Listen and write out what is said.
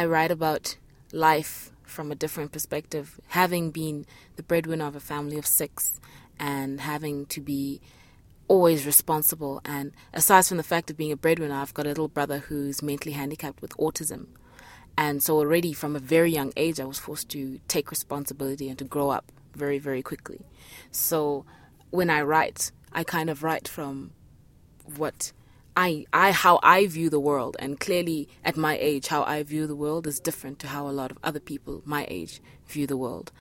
I write about life from a different perspective, having been the breadwinner of a family of 6 and having to be always responsible. And aside from the fact of being a breadwinner, I've got a little brother who's mentally handicapped with autism. And so already from a very young age, I was forced to take responsibility and to grow up very, very quickly. So when I write, I kind of write from what how I view the world. And clearly at my age, how I view the world is different to how a lot of other people my age view the world.